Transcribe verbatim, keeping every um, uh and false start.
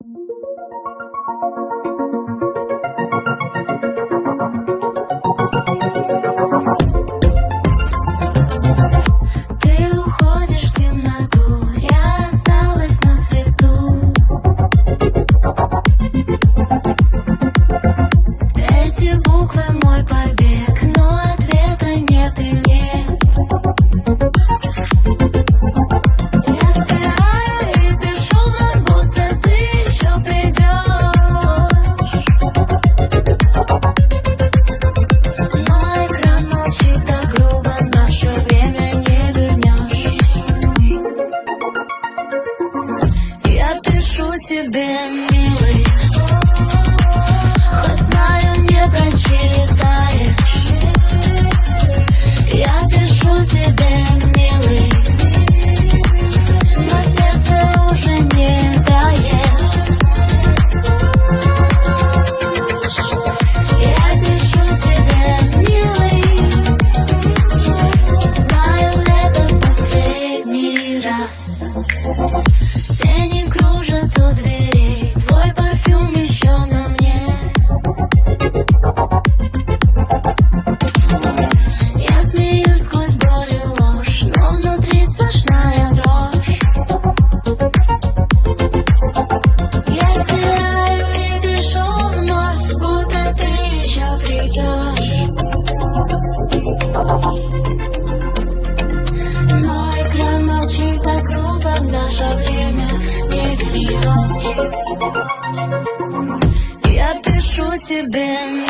Ты уходишь в темноту, я осталась на свету. Эти буквы мой побег, но ответа нет и нет. Я стираю и пишу вновь, будто ты еще придешь. Но экран молчит так грубо, наше время не вернешь. Я пишу тебе, милый, хоть знаю, не прочитаешь. Я пишу тебе, милый, но сердце уже не дает. Я пишу тебе, милый, знаю, это в последний раз. Тени кружат у дверей, твой парфюм еще на мне. Я смеюсь сквозь боль и ложь, но внутри сплошная дрожь. Я стираю и пишу вновь, будто ты еще придешь. Но экран молчит так грубо, наше время не вернешь. Я пишу тебе,